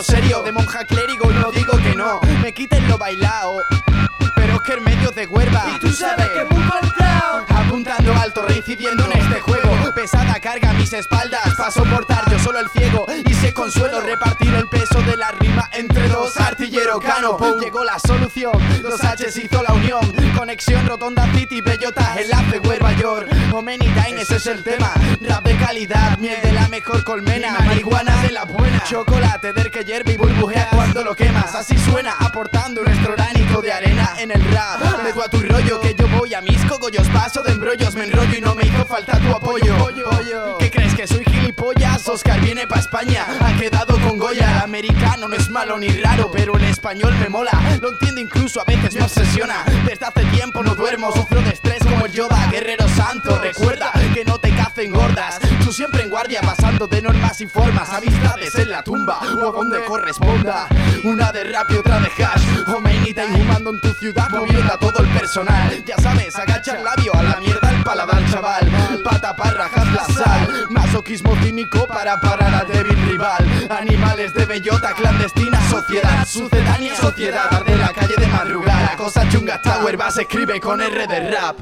serio, de monja clérigo no digo que no. Me quiten lo bailao, pero es que en medio de huerva. Y tú sabes que busco el down. Apuntando alto, reincidiendo en este juego. Pesada carga a mis espaldas, pa' soportar yo solo el ciego. Y sé consuelo repartir el peso de la rima entre dos. Artillero Cano, llegó la solución. Los H's hizo la unión. Conexión Rotonda City, Bellota, enlace Nueva York. Time, ese es el tema. Rap de calidad, miel de la mejor colmena. Marihuana de la buena, chocolate del que hierve y burbujea cuando lo quemas. Así suena, aportando nuestro granito de arena en el rap. Me a tu rollo, que yo voy a mis cogollos. Paso de embrollos, me enrollo y no me hizo falta tu apoyo. ¿Qué crees, que soy gilipollas? Oscar viene pa' España, ha quedado con Goya. El americano no es malo ni raro, pero el español me mola. Lo entiendo, incluso a veces me obsesiona. Desde hace tiempo no duermo, sufro de estrés como el Yoda. Guerrero santo, recuerda que no te cacen gordas. Tú siempre en guardia, pasando de normas y formas. Amistades en la tumba o donde corresponda. Una de rap y otra de hash. Homeinita inhumando en tu ciudad, moviendo a todo el personal. Ya sabes, agacha el labio, a la mierda el paladar, chaval. Pata para rajas la sal. Masoquismo cínico para parar a débil rival. Animales de bellota clandestina, sociedad sucedánea, sociedad de la calle de madrugada. La cosa chunga Tower Bass escribe con R de rap.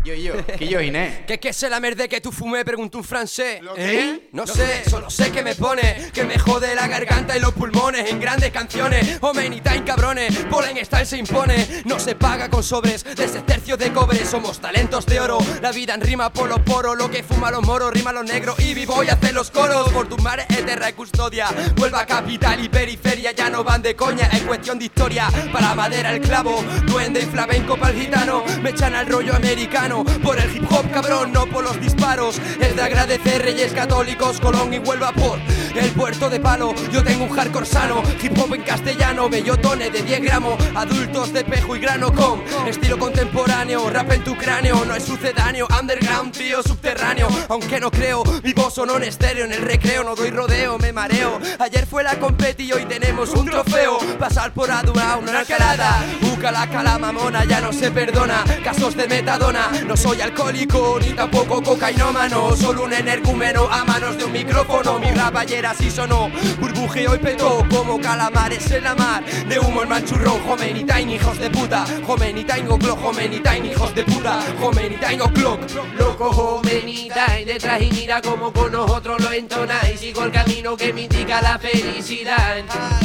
Que yo Inés. ¿Qué c'est la merde que tú fumé? Preguntó un francés. No sé, solo sé que me pone, que me jode la garganta y los pulmones en grandes canciones. Time, cabrones, Polen Style se impone. No se paga con sobres de ese tercio de cobre. Somos talentos de oro, la vida en rima por los poros. Lo que fuma los moros, rima los negros y vivo y hace los coros. Por tus mares es terra y custodia. Vuelva a capital y periferia, ya no van de coña, es cuestión de historia. Para madera el clavo, duende y flamenco pa'l gitano. Me echan al rollo americano por el hip hop, cabrón, no por los disparos. Es de agradecer Reyes Católicos, Colón y Huelva por el puerto de Palo. Yo tengo un hardcore sano, hip hop en castellano, bellotone de 10 gramos, adultos de pejo y grano con estilo contemporáneo, rap en tu cráneo, no es sucedáneo, underground, tío, subterráneo. Aunque no creo, vivo sonó en estéreo, en el recreo no doy rodeo, me mareo. Ayer fue la competi y hoy tenemos un trofeo. Pasar por Adura, una calada, busca la cala mamona, ya no se perdona. Casos de metadona, no soy alcohólico ni tampoco cocainómano, solo un energúmeno a manos de un micrófono. Mi rap ayer así sonó, burbujeo y petó como calamares en la mar. De humo el manchurrón, Time, hijos de puta. Time o clock, Time, hijos de puta. Time o clock. Loco, Time, detrás y mira como con nosotros lo entonáis. Sigo el camino que me indica la felicidad.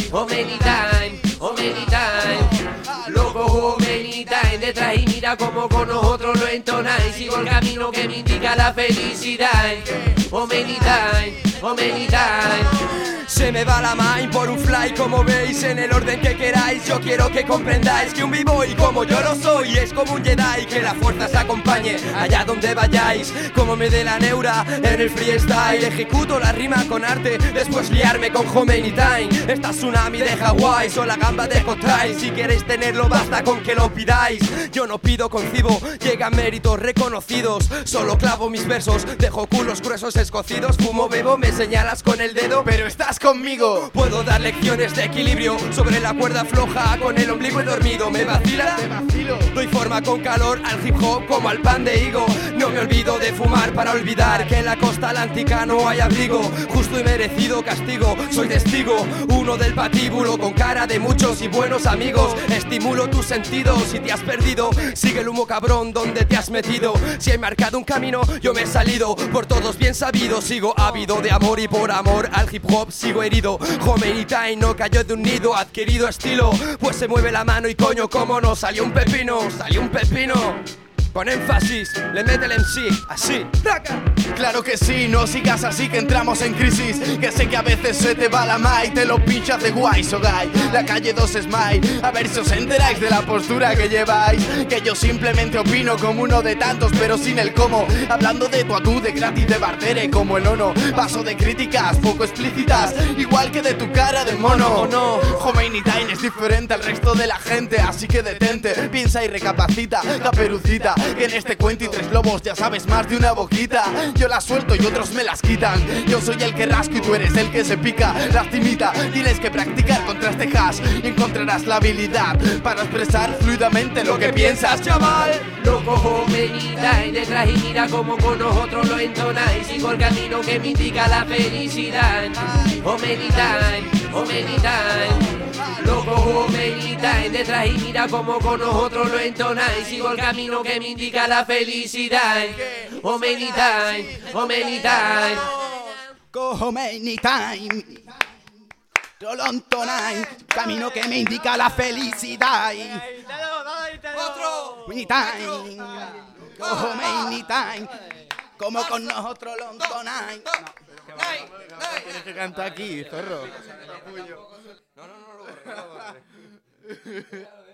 Time, loco, Time, detrás y mira como con nosotros lo entonáis. Sigo el camino que me indica la felicidad. Time. Se me va la mind por un fly, como veis, en el orden que queráis. Yo quiero que comprendáis que un b-boy como yo lo soy es como un Jedi, que la fuerza se acompañe allá donde vayáis. Como me dé la neura en el freestyle, ejecuto la rima con arte, después liarme con Time. Esta tsunami de Hawái, o la gamba de Cotray. Si queréis tenerlo basta con que lo pidáis. Yo no pido, concibo, llegan méritos reconocidos. Solo clavo mis versos, dejo culos gruesos escocidos. Fumo, bebo, me señalas con el dedo, pero estás conmigo. Puedo dar lecciones de equilibrio sobre la cuerda floja, con el ombligo dormido. ¿Me vacila? Te vacilo. Doy forma con calor al hip hop como al pan de higo. No me olvido de fumar para olvidar que en la costa atlántica no hay abrigo. Justo y merecido castigo, soy testigo, uno del patíbulo, con cara de muchos y buenos amigos. Estimulo tus sentidos, si te has perdido, sigue el humo, cabrón, donde te has metido. Si he marcado un camino, yo me he salido, por todos bien sabido. Sigo ávido de amor y por amor al hip hop sigo herido. Time no cayó de un nido, adquirido estilo, pues se mueve la mano y coño, cómo no, salió un pepino. Con énfasis, le mete el MC, así, ¡taca! Claro que sí, no sigas así que entramos en crisis. Que sé que a veces se te va la mai, te lo pinchas de guay, so guy. La calle 2 Smile, a ver si os enteráis de la postura que lleváis. Que yo simplemente opino como uno de tantos, pero sin el cómo. Hablando de tú a tú, de gratis, de bartere como el ono. Paso de críticas poco explícitas, igual que de tu cara de mono. No, Time es diferente al resto de la gente, así que detente, piensa y recapacita, caperucita. Que en este cuento y tres lobos ya sabes más de una boquita. Yo las suelto y otros me las quitan. Yo soy el que rasco y tú eres el que se pica. Lastimita, tienes que practicar contra este hash y encontrarás la habilidad para expresar fluidamente lo que piensas, chaval. Loco, Time, detrás y mira como con nosotros lo entonáis. Sigo el camino que me indica la felicidad. Time. How many times, lo cojo many times detrás y mira como con nosotros lo entonáis. Sigo el camino que me indica la felicidad. How many times, how many times. Cojo many time, Rolontonai, camino que me indica la felicidad. ¡Otro! Many time, cojo many time, como con nosotros Lontonai. Tienes que cantar aquí, zorro. No, lo borré.